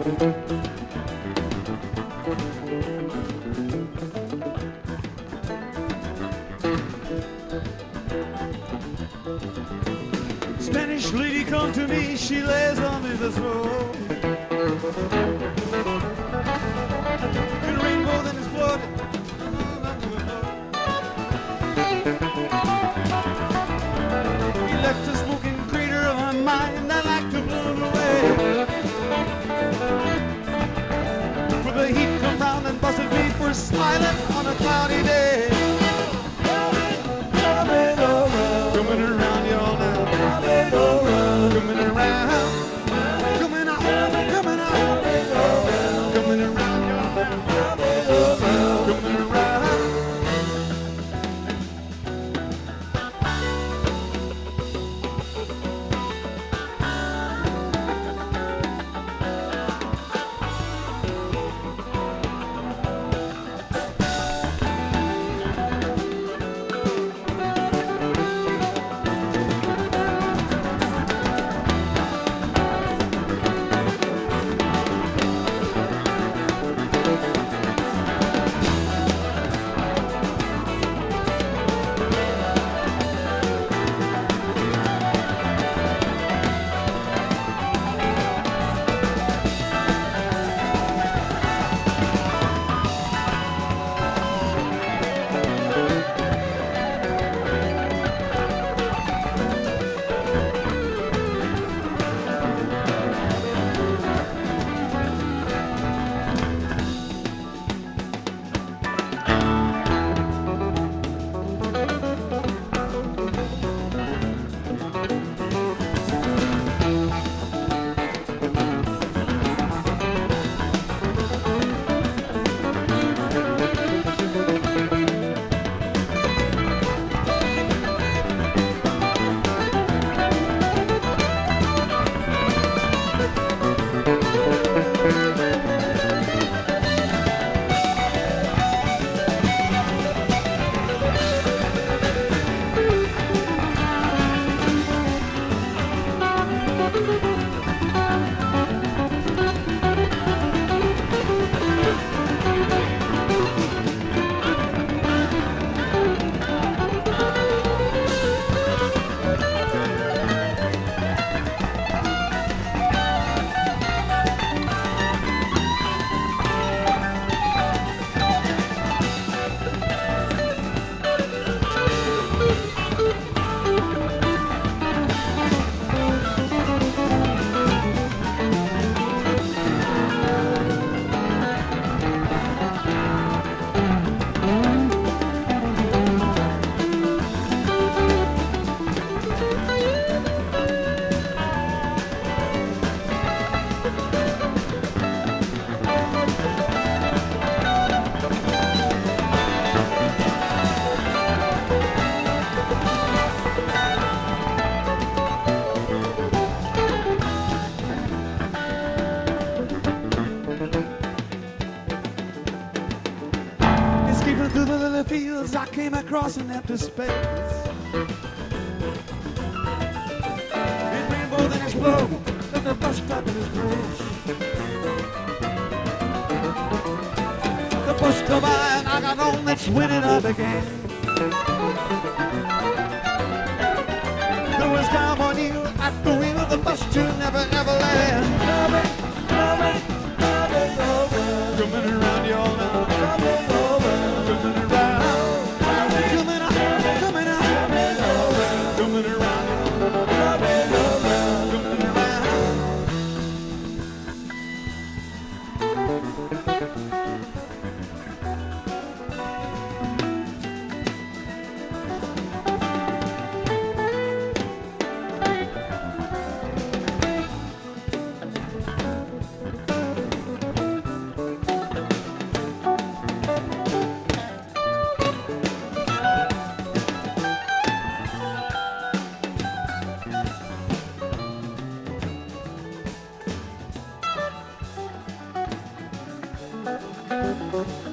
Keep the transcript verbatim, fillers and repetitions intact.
Spanish lady come to me, she lays on me the throat. And rainbow then is blood. He left a smoking crater of my mind, I like to blow it away. With the heat come round and busted me for smiling on a cloudy day. Coming around, coming around y'all now. Coming around, coming around, coming out, coming out, coming around y'all now. Coming around. Escaping through the lily fields, I came across an empty space. It rainbow then explode, then the bus stop in his place. The bus go by and I got on, that's when it all began. There was time on you at the wheel of the bus to never ever land. Coming, coming, coming over. Coming around y'all now. Coming over. Coming around. Coming out, coming out. Coming over. Coming around y'all. Coming over. Coming around. Thank you.